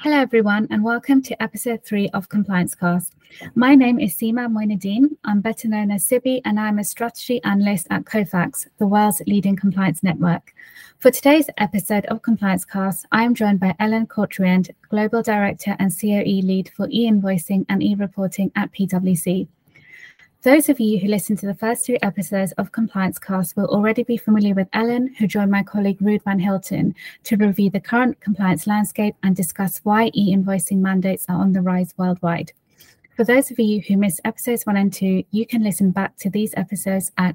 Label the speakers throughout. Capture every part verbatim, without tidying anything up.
Speaker 1: Hello, everyone, and welcome to episode three of Compliance Cast. My name is Seema Moinuddin. I'm better known as Sibi, and I'm a strategy analyst at Kofax, the world's leading compliance network. For today's episode of Compliance Cast, I am joined by Ellen Cortriand, Global Director and C O E Lead for e-invoicing and e-reporting at PwC. Those of you who listened to the first two episodes of Compliance Cast will already be familiar with Ellen, who joined my colleague Ruud van Hilten to review the current compliance landscape and discuss why e-invoicing mandates are on the rise worldwide. For those of you who missed episodes one and two, you can listen back to these episodes at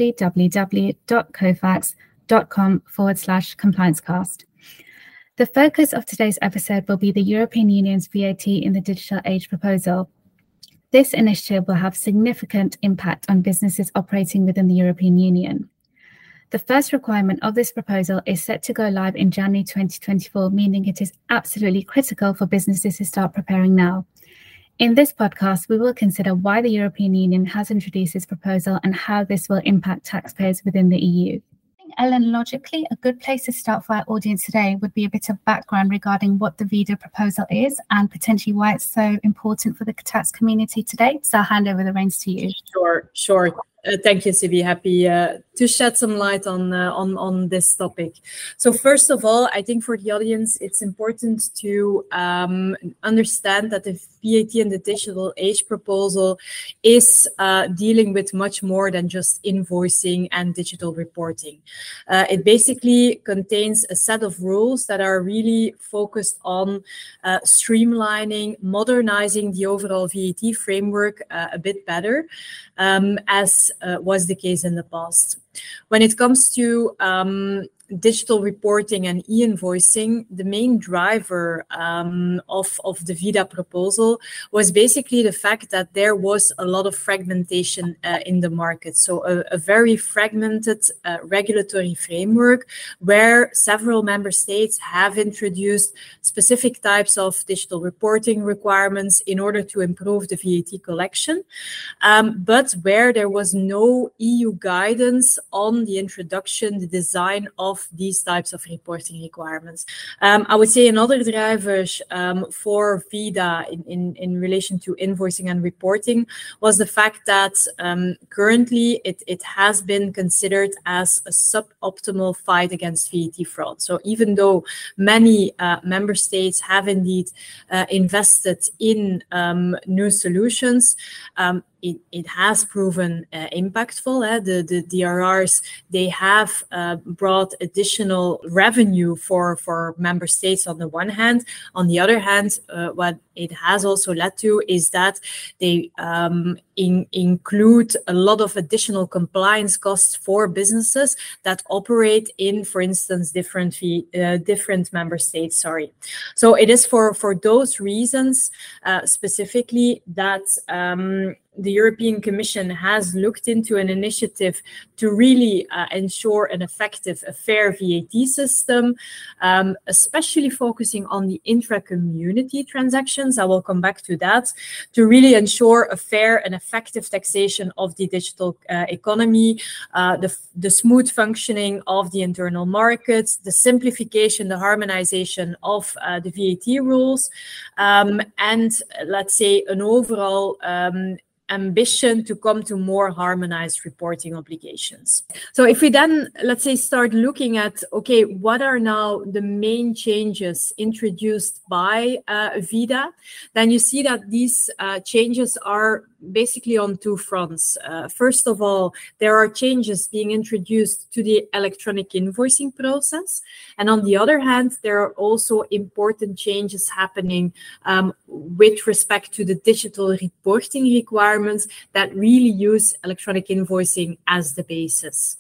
Speaker 1: www.kofax.com forward slash compliancecast. The focus of today's episode will be the European Union's V A T in the Digital Age proposal. This initiative will have significant impact on businesses operating within the European Union. The first requirement of this proposal is set to go live in January twenty twenty-four, meaning it is absolutely critical for businesses to start preparing now. In this podcast, we will consider why the European Union has introduced this proposal and how this will impact taxpayers within the E U. Ellen, logically, a good place to start for our audience today would be a bit of background regarding what the ViDA proposal is and potentially why it's so important for the tax community today. So I'll hand over the reins to you.
Speaker 2: Sure, sure. Uh, thank you, Sibi. Happy uh, to shed some light on, uh, on on this topic. So first of all, I think for the audience, it's important to um, understand that the V A T and the Digital Age proposal is uh, dealing with much more than just invoicing and digital reporting. Uh, it basically contains a set of rules that are really focused on uh, streamlining, modernizing the overall V A T framework uh, a bit better, um, as Uh, was the case in the past. When it comes to um, digital reporting and e-invoicing, the main driver um, of, of the ViDA proposal was basically the fact that there was a lot of fragmentation uh, in the market. So a, a very fragmented uh, regulatory framework where several member states have introduced specific types of digital reporting requirements in order to improve the V A T collection, um, but where there was no E U guidance on the introduction, the design of these types of reporting requirements. Um, I would say another driver um, for ViDA in, in, in relation to invoicing and reporting was the fact that um, currently it, it has been considered as a suboptimal fight against V A T fraud. So even though many uh, member states have indeed uh, invested in um, new solutions, um, It, it has proven uh, impactful. Eh? The, the D R Rs, they have uh, brought additional revenue for, for member states on the one hand. On the other hand, uh, what it has also led to is that they um, in, include a lot of additional compliance costs for businesses that operate in, for instance, different uh, different member states. Sorry. So it is for, for those reasons uh, specifically that um, the European Commission has looked into an initiative to really uh, ensure an effective, a fair V A T system, um, especially focusing on the intra-community transactions. I will come back to that, to really ensure a fair and effective taxation of the digital uh, economy, uh, the, the smooth functioning of the internal markets, the simplification, the harmonization of uh, the V A T rules, um, and let's say an overall um, ambition to come to more harmonized reporting obligations. So if we then, let's say, start looking at, okay, what are now the main changes introduced by uh, ViDA, then you see that these uh, changes are basically on two fronts. Uh, first of all, there are changes being introduced to the electronic invoicing process. And on the other hand, there are also important changes happening um, with respect to the digital reporting requirements that really use electronic invoicing as the basis.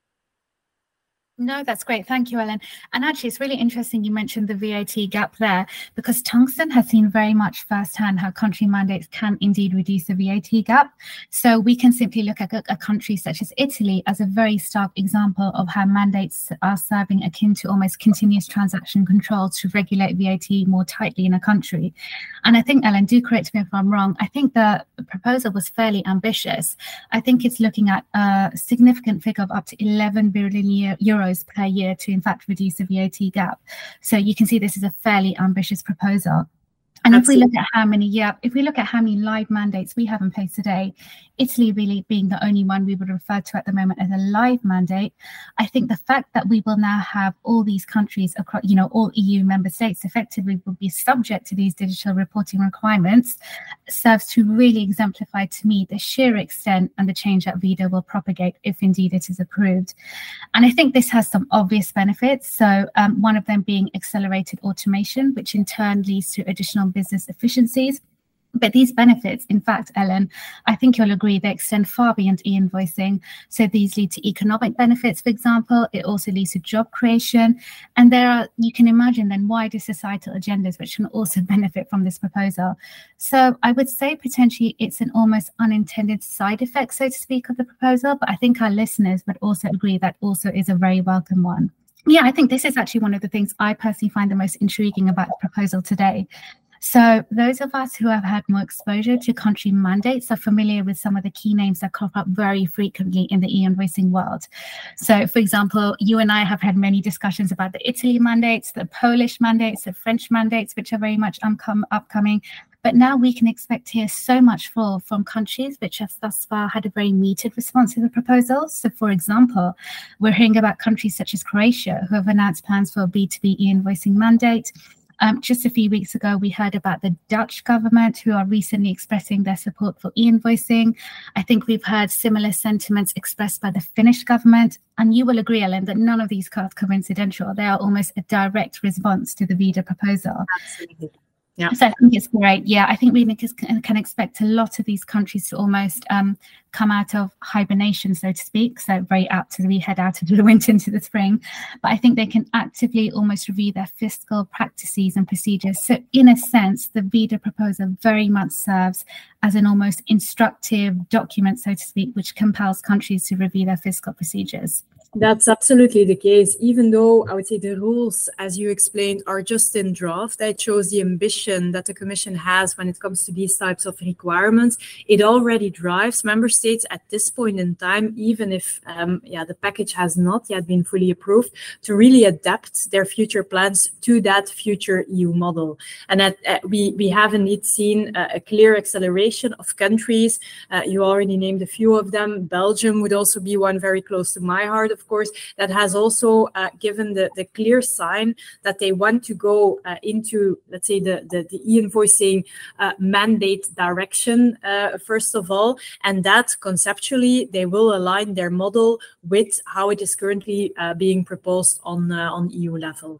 Speaker 1: No, that's great. Thank you, Ellen. And actually, it's really interesting you mentioned the V A T gap there, because Tungsten has seen very much firsthand how country mandates can indeed reduce the V A T gap. So we can simply look at a, a country such as Italy as a very stark example of how mandates are serving akin to almost continuous transaction control to regulate V A T more tightly in a country. And I think, Ellen, do correct me if I'm wrong, I think the proposal was fairly ambitious. I think it's looking at a significant figure of up to eleven billion euros euros per year to, in fact, reduce the V A T gap. So you can see this is a fairly ambitious proposal. And Absolutely. if we look at how many, yeah, if we look at how many live mandates we have in place today, Italy really being the only one we would refer to at the moment as a live mandate, I think the fact that we will now have all these countries across, you know, all E U member states effectively will be subject to these digital reporting requirements serves to really exemplify to me the sheer extent and the change that ViDA will propagate if indeed it is approved. And I think this has some obvious benefits. So um, one of them being accelerated automation, which in turn leads to additional business efficiencies. But these benefits, in fact, Ellen, I think you'll agree, they extend far beyond e-invoicing. So these lead to economic benefits, for example. It also leads to job creation. And there are, you can imagine then, wider societal agendas which can also benefit from this proposal. So I would say potentially it's an almost unintended side effect, so to speak, of the proposal. But I think our listeners would also agree that also is a very welcome one. Yeah, I think this is actually one of the things I personally find the most intriguing about the proposal today. So those of us who have had more exposure to country mandates are familiar with some of the key names that crop up very frequently in the e-invoicing world. So, for example, you and I have had many discussions about the Italy mandates, the Polish mandates, the French mandates, which are very much um, upcoming. But now we can expect to hear so much more from countries which have thus far had a very metered response to the proposal. So, for example, we're hearing about countries such as Croatia, who have announced plans for a B two B e-invoicing mandate. Um, just a few weeks ago, we heard about the Dutch government, who are recently expressing their support for e-invoicing. I think we've heard similar sentiments expressed by the Finnish government. And you will agree, Ellen, that none of these are coincidental. They are almost a direct response to the ViDA proposal.
Speaker 2: Absolutely. Yeah.
Speaker 1: So I think it's great. Yeah, I think we can, can expect a lot of these countries to almost um, come out of hibernation, so to speak. So very apt to be head out of the winter into the spring. But I think they can actively almost review their fiscal practices and procedures. So in a sense, the ViDA proposal very much serves as an almost instructive document, so to speak, which compels countries to review their fiscal procedures.
Speaker 2: That's absolutely the case. Even though I would say the rules, as you explained, are just in draft, that shows the ambition that the Commission has when it comes to these types of requirements. It already drives member states at this point in time, even if um, yeah, the package has not yet been fully approved, to really adapt their future plans to that future E U model. And that uh, we, we have indeed seen uh, a clear acceleration of countries. Uh, you already named a few of them. Belgium would also be one very close to my heart, of course, that has also uh, given the, the clear sign that they want to go uh, into, let's say, the, the, the e-invoicing uh, mandate direction, uh, first of all, and that conceptually they will align their model with how it is currently uh, being proposed on, uh, on E U level.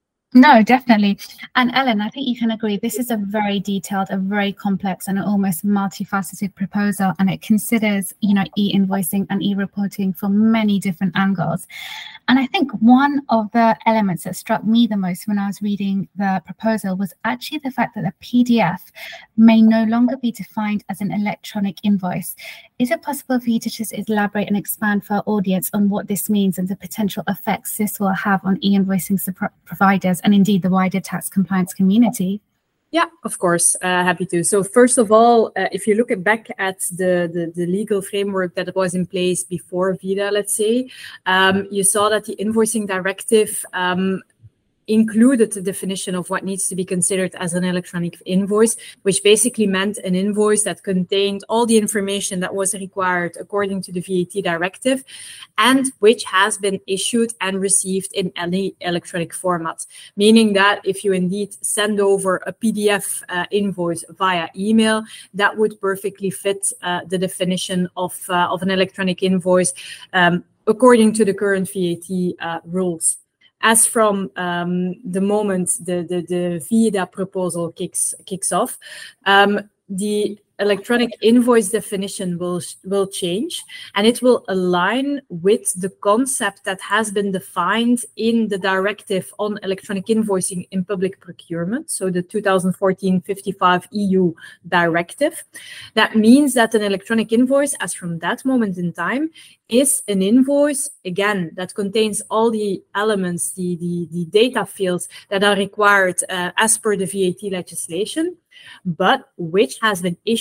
Speaker 1: No, definitely. And Ellen, I think you can agree, this is a very detailed, a very complex and almost multifaceted proposal, and it considers, you know, e-invoicing and e-reporting from many different angles. And I think one of the elements that struck me the most when I was reading the proposal was actually the fact that a P D F may no longer be defined as an electronic invoice. Is it possible for you to just elaborate and expand for our audience on what this means and the potential effects this will have on e-invoicing providers and indeed the wider tax compliance community?
Speaker 2: Yeah, of course, uh, happy to. So first of all, uh, if you look at back at the, the, the legal framework that was in place before ViDA, let's say, um, you saw that the invoicing directive um, included the definition of what needs to be considered as an electronic invoice, which basically meant an invoice that contained all the information that was required according to the V A T directive, and which has been issued and received in any electronic format. Meaning that if you indeed send over a P D F uh, invoice via email, that would perfectly fit uh, the definition of, uh, of an electronic invoice um, according to the current V A T uh, rules. As from um, the moment the, the, the ViDA proposal kicks, kicks off, um, the electronic invoice definition will, will change, and it will align with the concept that has been defined in the directive on electronic invoicing in public procurement, so the two thousand fourteen fifty-five E U directive. That means that an electronic invoice, as from that moment in time, is an invoice, again, that contains all the elements, the, the, the data fields that are required uh, as per the V A T legislation, but which has been issued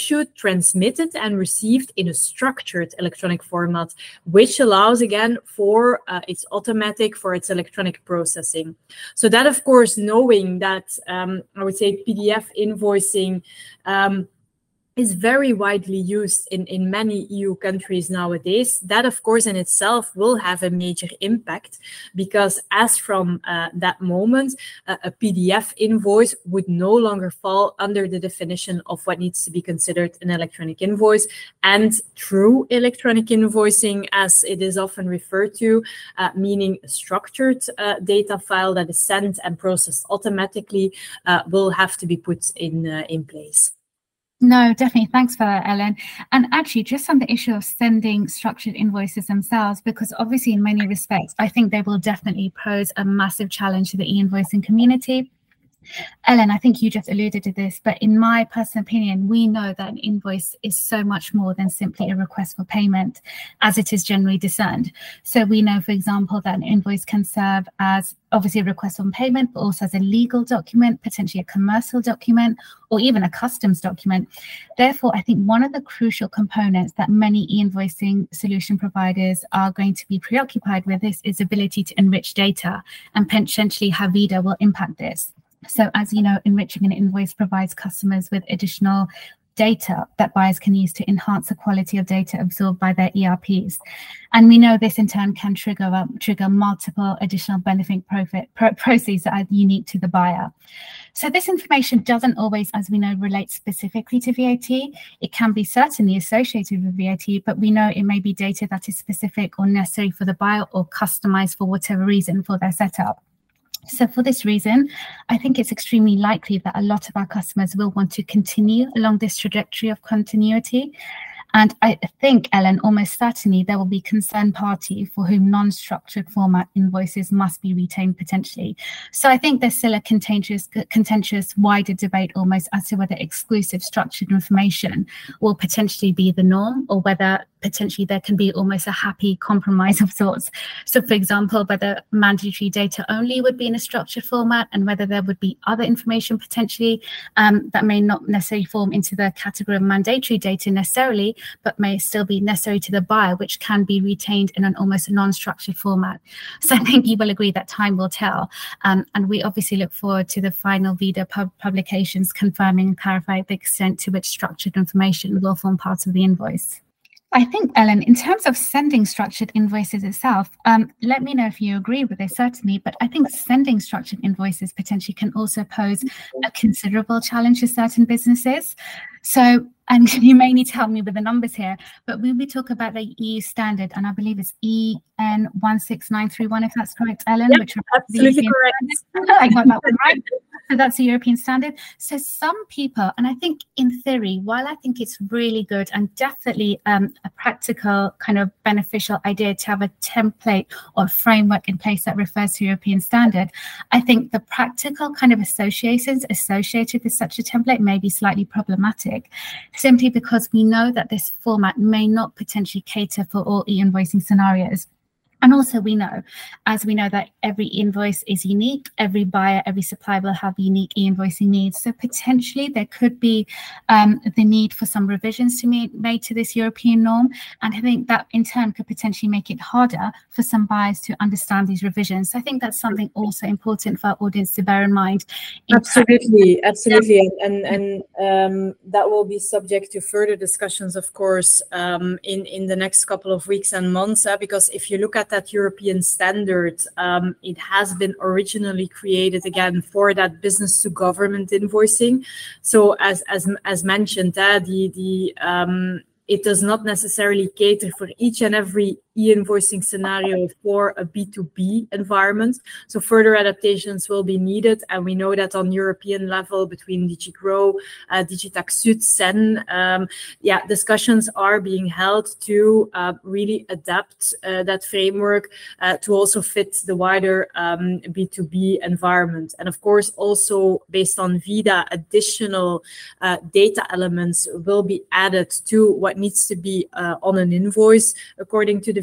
Speaker 2: issued, transmitted, and received in a structured electronic format, which allows, again, for uh, its automatic, for its electronic processing. So that, of course, knowing that, um, I would say P D F invoicing um, is very widely used in, in many E U countries nowadays, that of course in itself will have a major impact, because as from uh, that moment, uh, a P D F invoice would no longer fall under the definition of what needs to be considered an electronic invoice. And true electronic invoicing, as it is often referred to, uh, meaning a structured uh, data file that is sent and processed automatically, uh, will have to be put in, uh, in place.
Speaker 1: No, definitely. Thanks for that, Ellen. And actually, just on the issue of sending structured invoices themselves, because obviously in many respects, I think they will definitely pose a massive challenge to the e-invoicing community. Ellen, I think you just alluded to this, but in my personal opinion, we know that an invoice is so much more than simply a request for payment, as it is generally discerned. So we know, for example, that an invoice can serve as obviously a request for payment, but also as a legal document, potentially a commercial document, or even a customs document. Therefore, I think one of the crucial components that many e-invoicing solution providers are going to be preoccupied with this is ability to enrich data, and potentially how Vida will impact this. So as you know, enriching an invoice provides customers with additional data that buyers can use to enhance the quality of data absorbed by their E R Ps. And we know this in turn can trigger uh, trigger multiple additional benefit profit pro proceeds that are unique to the buyer. So this information doesn't always, as we know, relate specifically to V A T. It can be certainly associated with V A T, but we know it may be data that is specific or necessary for the buyer or customized for whatever reason for their setup. So for this reason, I think it's extremely likely that a lot of our customers will want to continue along this trajectory of continuity. And I think, Ellen, almost certainly there will be concerned party for whom non-structured format invoices must be retained potentially. So I think there's still a contentious, contentious wider debate almost as to whether exclusive structured information will potentially be the norm, or whether potentially there can be almost a happy compromise of sorts. So for example, whether mandatory data only would be in a structured format, and whether there would be other information potentially um, that may not necessarily form into the category of mandatory data necessarily, but may still be necessary to the buyer, which can be retained in an almost non-structured format. So I think you will agree that time will tell. Um, and we obviously look forward to the final Vida pub publications confirming and clarifying the extent to which structured information will form part of the invoice. I think, Ellen, in terms of sending structured invoices itself, um, let me know if you agree with this, certainly, but I think sending structured invoices potentially can also pose a considerable challenge to certain businesses. So, and you may need to help me with the numbers here, but when we talk about the E U standard, and I believe it's E N one six nine three one, if that's correct, Ellen?
Speaker 2: Yep,
Speaker 1: which
Speaker 2: absolutely correct.
Speaker 1: I got that one right. So that's the European standard. So some people, and I think in theory, while I think it's really good and definitely um, a practical kind of beneficial idea to have a template or framework in place that refers to European standard, I think the practical kind of associations associated with such a template may be slightly problematic, simply because we know that this format may not potentially cater for all e-invoicing scenarios. And also we know, as we know that every invoice is unique, every buyer, every supplier will have unique e-invoicing needs. So potentially there could be um, the need for some revisions to be made to this European norm. And I think that in turn could potentially make it harder for some buyers to understand these revisions. So I think that's something also important for our audience to bear in mind. In
Speaker 2: absolutely, absolutely. And, and, and um, that will be subject to further discussions, of course, um, in, in the next couple of weeks and months, uh, because if you look at that European standard, um, it has been originally created again for that business to government invoicing. So as as as mentioned, uh, the the um, it does not necessarily cater for each and every e-invoicing scenario for a B two B environment. So further adaptations will be needed. And we know that on European level between D G GROW, uh, Digitax Sud, S E N, um, yeah, discussions are being held to uh, really adapt uh, that framework uh, to also fit the wider um, B two B environment. And of course, also based on Vida, additional uh, data elements will be added to what needs to be uh, on an invoice according to the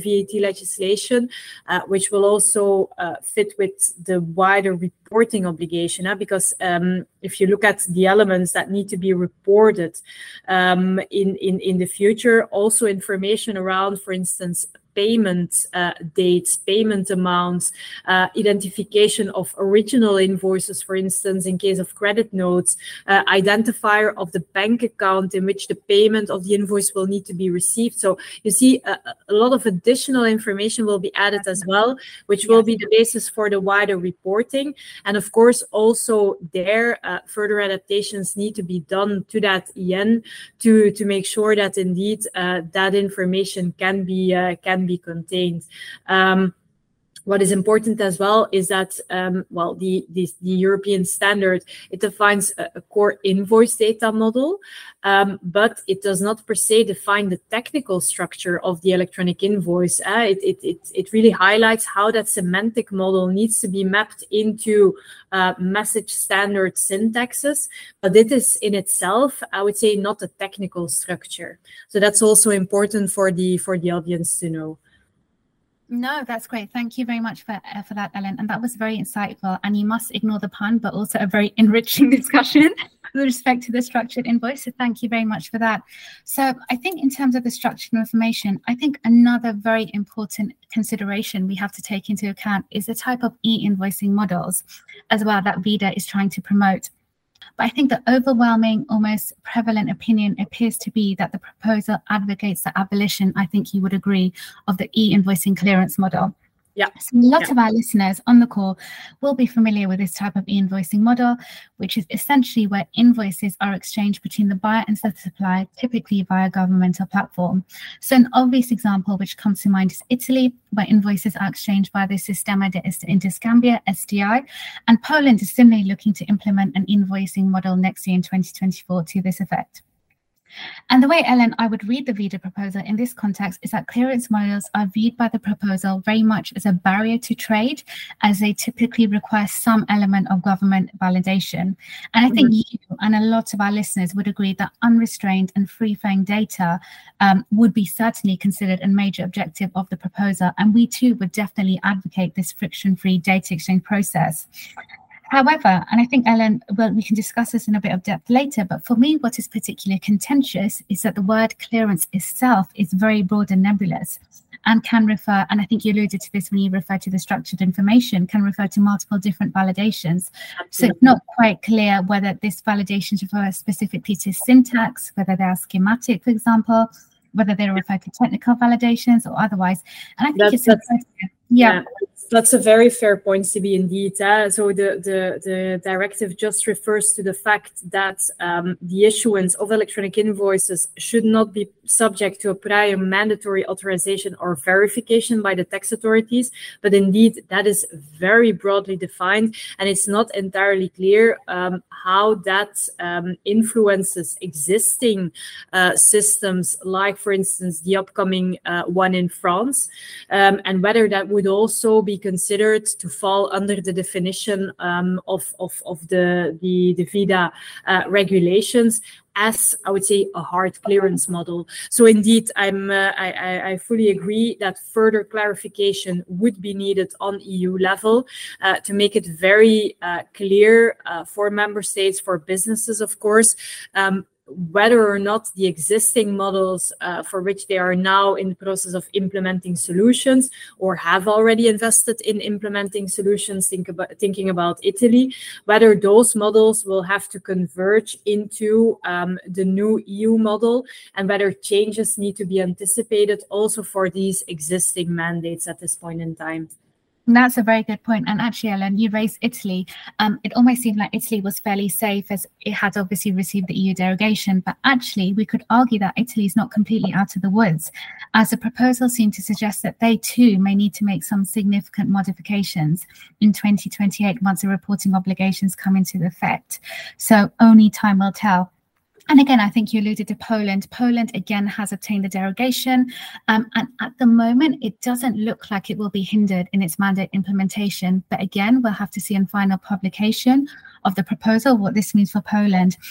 Speaker 2: V A T legislation, uh, which will also uh, fit with the wider reporting obligation, uh, because um, if you look at the elements that need to be reported um, in, in, in the future, also information around, for instance, payment uh, dates, payment amounts, uh, identification of original invoices, for instance, in case of credit notes, uh, identifier of the bank account in which the payment of the invoice will need to be received. So you see a, a lot of additional information will be added as well, which will be the basis for the wider reporting. And of course, also there, uh, further adaptations need to be done to that E N to, to make sure that indeed uh, that information can be, uh, can be contained. Um, what is important as well is that, um, well, the, the, the European standard, it defines a, a core invoice data model, um, but it does not per se define the technical structure of the electronic invoice. Uh, it, it, it, it really highlights how that semantic model needs to be mapped into uh, message standard syntaxes, but it is in itself, I would say, not a technical structure. So that's also important for the, for the audience to know.
Speaker 1: No, that's great. Thank you very much for uh, for that, Ellen. And that was very insightful. And you must ignore the pun, but also a very enriching discussion with respect to the structured invoice. So thank you very much for that. So I think in terms of the structured information, I think another very important consideration we have to take into account is the type of e-invoicing models as well that ViDA is trying to promote. But I think the overwhelming, almost prevalent opinion appears to be that the proposal advocates the abolition, I think you would agree, of the e-invoicing clearance model.
Speaker 2: Yeah.
Speaker 1: So lots
Speaker 2: yeah.
Speaker 1: of our listeners on the call will be familiar with this type of e-invoicing model, which is essentially where invoices are exchanged between the buyer and the supplier, typically via a governmental platform. So an obvious example which comes to mind is Italy, where invoices are exchanged via the Sistema di Interscambio, S D I, and Poland is similarly looking to implement an invoicing model next year in twenty twenty-four to this effect. And the way, Ellen, I would read the ViDA proposal in this context is that clearance models are viewed by the proposal very much as a barrier to trade, as they typically require some element of government validation. And I think mm-hmm. you and a lot of our listeners would agree that unrestrained and free-flowing data um, would be certainly considered a major objective of the proposal. And we too would definitely advocate this friction-free data exchange process. However, and I think, Ellen, well, we can discuss this in a bit of depth later, but for me, what is particularly contentious is that the word clearance itself is very broad and nebulous and can refer, and I think you alluded to this when you referred to the structured information, can refer to multiple different validations. Absolutely. So it's not quite clear whether this validation refers specifically to syntax, whether they are schematic, for example, whether they refer to technical validations or otherwise. And I think that's, it's important. Yeah.
Speaker 2: yeah. That's a very fair point, Sibi, indeed. Uh, so the, the, the directive just refers to the fact that um, the issuance of electronic invoices should not be subject to a prior mandatory authorization or verification by the tax authorities. But indeed, that is very broadly defined, and it's not entirely clear um, how that um, influences existing uh, systems, like, for instance, the upcoming uh, one in France, um, and whether that would also be considered to fall under the definition um, of, of, of the, the, the ViDA uh, regulations as, I would say, a hard clearance model. So indeed, I'm, uh, I, I fully agree that further clarification would be needed on E U level uh, to make it very uh, clear uh, for member states, for businesses, of course, um, whether or not the existing models uh, for which they are now in the process of implementing solutions or have already invested in implementing solutions, think about, thinking about Italy, whether those models will have to converge into um, the new E U model, and whether changes need to be anticipated also for these existing mandates at this point in time.
Speaker 1: That's a very good point. And actually, Ellen, you raised Italy. Um, it almost seemed like Italy was fairly safe as it had obviously received the E U derogation. But actually, we could argue that Italy is not completely out of the woods, as the proposal seemed to suggest that they too may need to make some significant modifications in twenty twenty-eight once the reporting obligations come into effect. So only time will tell. And again, I think you alluded to Poland. Poland, again, has obtained the derogation. Um, and at the moment, it doesn't look like it will be hindered in its mandate implementation. But again, we'll have to see in final publication of the proposal what this means for Poland.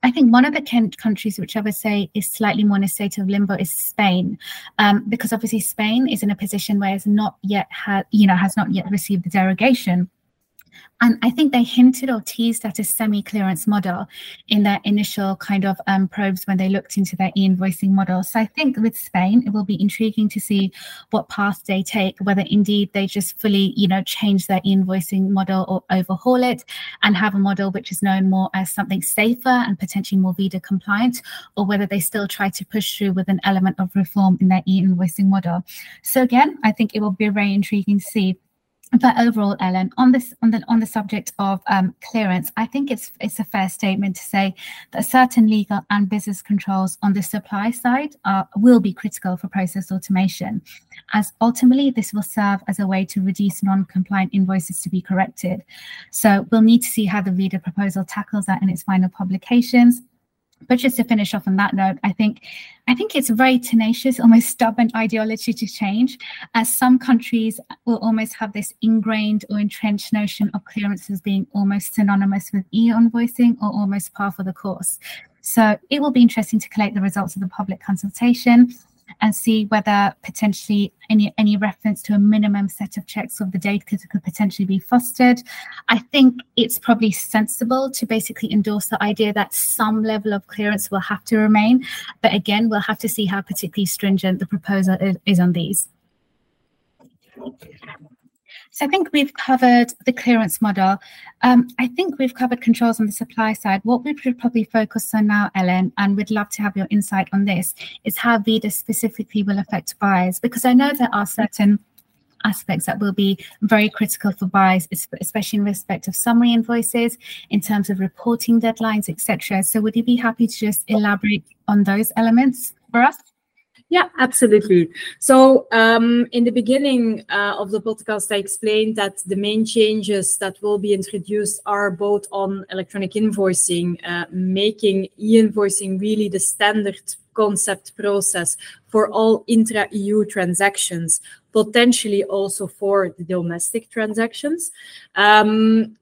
Speaker 1: I think one of the countries which I would say is slightly more in a state of limbo is Spain, um, because obviously Spain is in a position where it's not yet had, you know, has not yet received the derogation. And I think they hinted or teased at a semi-clearance model in their initial kind of um, probes when they looked into their e-invoicing model. So I think with Spain, it will be intriguing to see what path they take, whether indeed they just fully, you know, change their e-invoicing model or overhaul it and have a model which is known more as something safer and potentially more ViDA compliant, or whether they still try to push through with an element of reform in their e-invoicing model. So again, I think it will be very intriguing to see. But overall, Ellen, on this on the on the subject of um, clearance, I think it's it's a fair statement to say that certain legal and business controls on the supply side uh, will be critical for process automation, as ultimately this will serve as a way to reduce non-compliant invoices to be corrected. So we'll need to see how the ViDA proposal tackles that in its final publications. But just to finish off on that note, I think I think it's a very tenacious, almost stubborn ideology to change, as some countries will almost have this ingrained or entrenched notion of clearances being almost synonymous with e-invoicing or almost par for the course. So it will be interesting to collate the results of the public consultation and see whether potentially any any reference to a minimum set of checks of the data could potentially be fostered. I think it's probably sensible to basically endorse the idea that some level of clearance will have to remain. But again, we'll have to see how particularly stringent the proposal is, is on these. So I think we've covered the clearance model. Um, I think we've covered controls on the supply side. What we should probably focus on now, Ellen, and we'd love to have your insight on this, is how ViDA specifically will affect buyers, because I know there are certain aspects that will be very critical for buyers, especially in respect of summary invoices, in terms of reporting deadlines, et cetera. So would you be happy to just elaborate on those elements for us?
Speaker 2: Yeah, absolutely. So um, in the beginning uh, of the podcast, I explained that the main changes that will be introduced are both on electronic invoicing, uh, making e-invoicing really the standard concept process for all intra-E U transactions, potentially also for the domestic transactions. Um,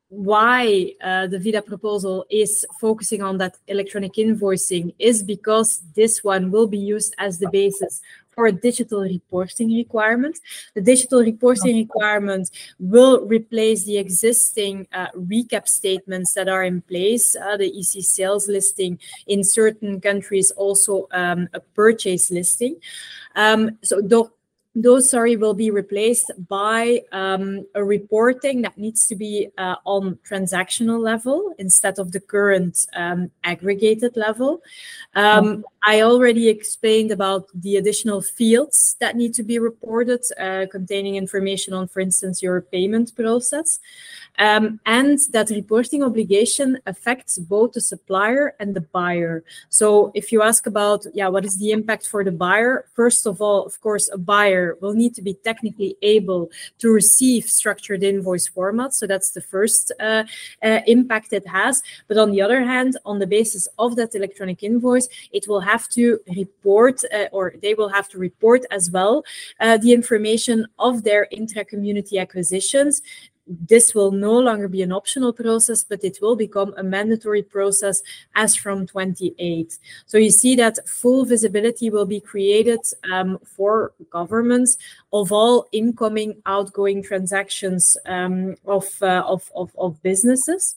Speaker 2: Why uh, the ViDA proposal is focusing on that electronic invoicing is because this one will be used as the basis for a digital reporting requirement. The digital reporting requirement will replace the existing uh, recap statements that are in place, uh, the E C sales listing, in certain countries also um, a purchase listing. Um, so the Those, sorry, will be replaced by um, a reporting that needs to be uh, on transactional level instead of the current um, aggregated level. Um, I already explained about the additional fields that need to be reported, uh, containing information on, for instance, your payment process. Um, and that reporting obligation affects both the supplier and the buyer. So if you ask about, yeah, what is the impact for the buyer? First of all, of course, a buyer will need to be technically able to receive structured invoice formats. So that's the first uh, uh, impact it has. But on the other hand, on the basis of that electronic invoice, it will have to report, uh, or they will have to report as well, uh, the information of their intra-community acquisitions. This will no longer be an optional process, but it will become a mandatory process as from twenty-eight. So you see that full visibility will be created um, for governments of all incoming, outgoing transactions um, of, uh, of, of, of businesses.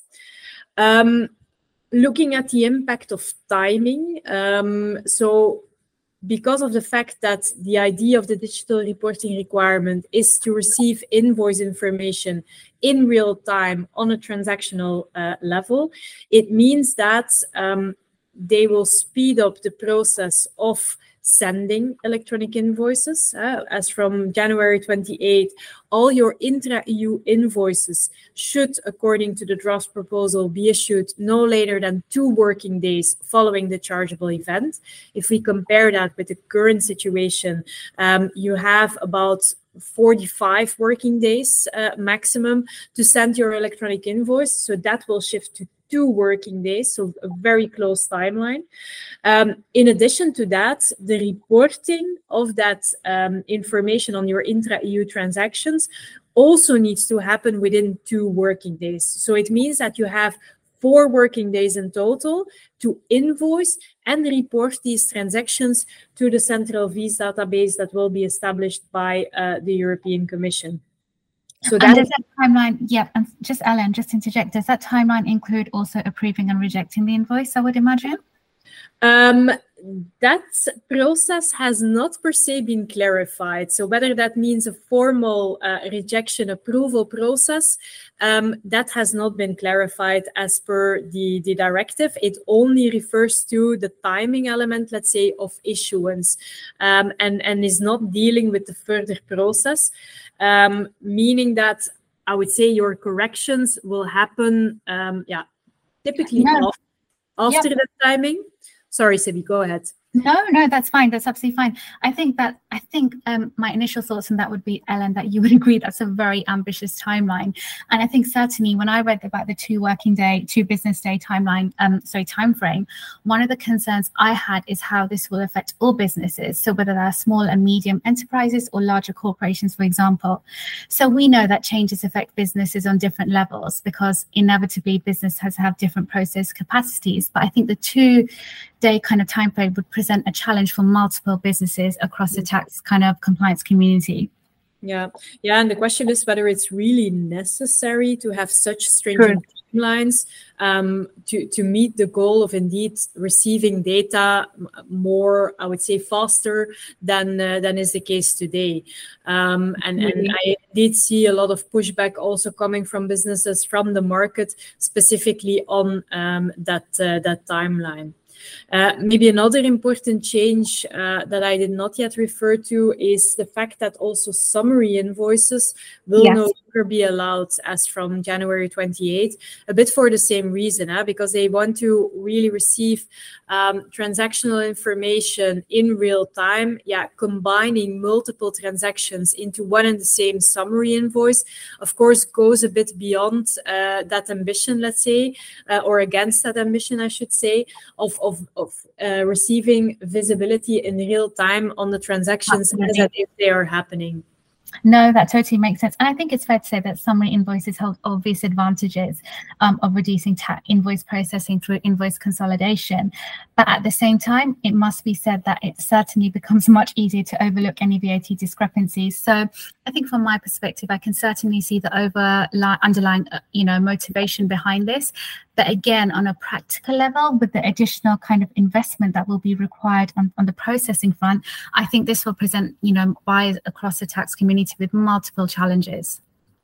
Speaker 2: Um, looking at the impact of timing, um, so because of the fact that the idea of the digital reporting requirement is to receive invoice information in real time on a transactional uh, level, it means that um, they will speed up the process of sending electronic invoices. Uh, as from January twenty-eighth, all your intra-E U invoices should, according to the draft proposal, be issued no later than two working days following the chargeable event. If we compare that with the current situation, um, you have about forty-five working days uh, maximum to send your electronic invoice. So that will shift to two working days, so a very close timeline. Um, in addition to that, the reporting of that um, information on your intra-E U transactions also needs to happen within two working days. So it means that you have four working days in total to invoice and report these transactions to the central V I S database that will be established by uh, the European Commission.
Speaker 1: So that, does that timeline, yeah, and just Ellen, just interject, does that timeline include also approving and rejecting the invoice, I would imagine?
Speaker 2: Um, that process has not per se been clarified. So whether that means a formal uh, rejection approval process, um, that has not been clarified as per the, the directive. It only refers to the timing element, let's say, of issuance, um, and, and is not dealing with the further process, um, meaning that I would say your corrections will happen, um, yeah, typically
Speaker 1: no.
Speaker 2: after, after
Speaker 1: yep.
Speaker 2: the timing. Sorry, Sibi, go ahead.
Speaker 1: No, no, that's fine. That's absolutely fine. I think that I think um, my initial thoughts on that would be, Ellen, that you would agree that's a very ambitious timeline. And I think certainly when I read about the two working day, two business day timeline, um, sorry, timeframe, one of the concerns I had is how this will affect all businesses. So whether they're small and medium enterprises or larger corporations, for example. So we know that changes affect businesses on different levels because inevitably business has to have different process capacities. But I think the two day kind of time frame would present a challenge for multiple businesses across the tax kind of compliance community.
Speaker 2: Yeah, yeah, and the question is whether it's really necessary to have such stringent True. timelines um, to to meet the goal of indeed receiving data more, I would say, faster than uh, than is the case today. Um, and mm-hmm. and I did see a lot of pushback also coming from businesses, from the market, specifically on um, that uh, that timeline. Uh, maybe another important change uh, that I did not yet refer to is the fact that also summary invoices will yes. no longer be allowed as from January twenty-eighth, a bit for the same reason, eh? because they want to really receive um, transactional information in real time, yeah, combining multiple transactions into one and the same summary invoice, of course, goes a bit beyond uh, that ambition, let's say, uh, or against that ambition, I should say, of of, of uh, receiving visibility in real time on the transactions Absolutely. as if they are happening.
Speaker 1: No, that totally makes sense. And I think it's fair to say that summary invoices hold obvious advantages um, of reducing ta- invoice processing through invoice consolidation. But at the same time, it must be said that it certainly becomes much easier to overlook any V A T discrepancies. So I think from my perspective, I can certainly see the over underlying, you know, motivation behind this. But again, on a practical level, with the additional kind of investment that will be required on, on the processing front, I think this will present, you know, buyers across the tax community with multiple challenges.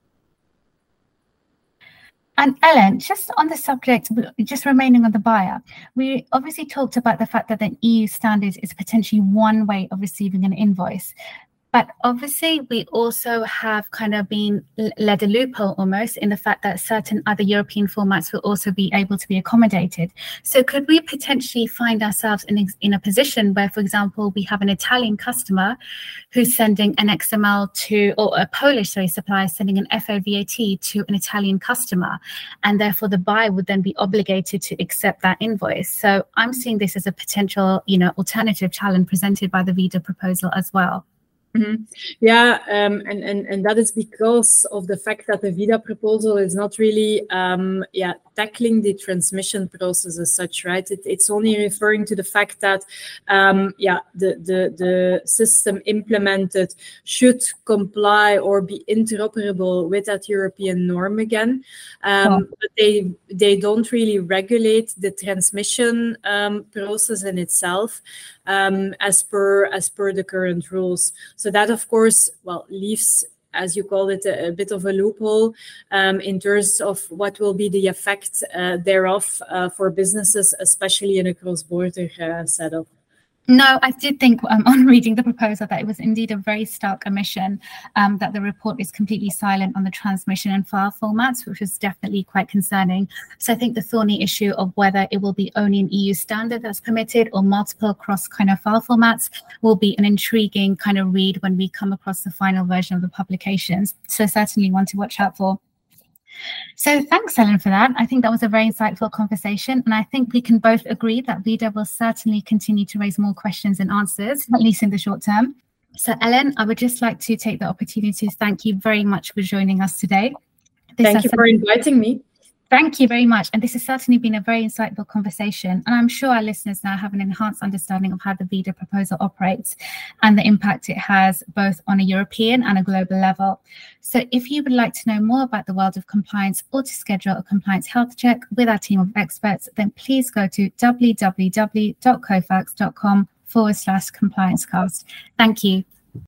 Speaker 1: And Ellen, just on the subject, just remaining on the buyer, we obviously talked about the fact that the E U standard is potentially one way of receiving an invoice. But obviously, we also have kind of been led a loophole almost in the fact that certain other European formats will also be able to be accommodated. So could we potentially find ourselves in, in a position where, for example, we have an Italian customer who's sending an X M L to, or a Polish sorry, supplier sending an F O V A T to an Italian customer, and therefore the buyer would then be obligated to accept that invoice. So I'm seeing this as a potential, you know, alternative challenge presented by the V I D A proposal as well.
Speaker 2: Mm-hmm. Yeah, um, and, and, and that is because of the fact that the V I D A proposal is not really um, yeah, tackling the transmission process as such, right? It, it's only referring to the fact that um, yeah, the, the, the system implemented should comply or be interoperable with that European norm again. Um, oh. But they, they don't really regulate the transmission um, process in itself um, as per, as per the current rules. So that, of course, well, leaves, as you call it, a, a bit of a loophole um, in terms of what will be the effect uh, thereof uh, for businesses, especially in a cross-border uh, setup.
Speaker 1: No, I did think um, on reading the proposal that it was indeed a very stark omission, um, that the report is completely silent on the transmission and file formats, which was definitely quite concerning. So I think the thorny issue of whether it will be only an E U standard that's permitted or multiple cross kind of file formats will be an intriguing kind of read when we come across the final version of the publications. So certainly one to watch out for. So thanks, Ellen, for that. I think that was a very insightful conversation. And I think we can both agree that V I D A will certainly continue to raise more questions and answers, at least in the short term. So Ellen, I would just like to take the opportunity to thank you very much for joining us today.
Speaker 2: This thank you for inviting me.
Speaker 1: Thank you very much. And this has certainly been a very insightful conversation. And I'm sure our listeners now have an enhanced understanding of how the ViDA proposal operates and the impact it has both on a European and a global level. So if you would like to know more about the world of compliance or to schedule a compliance health check with our team of experts, then please go to w w w dot cofax dot com forward slash compliance cast. Thank you.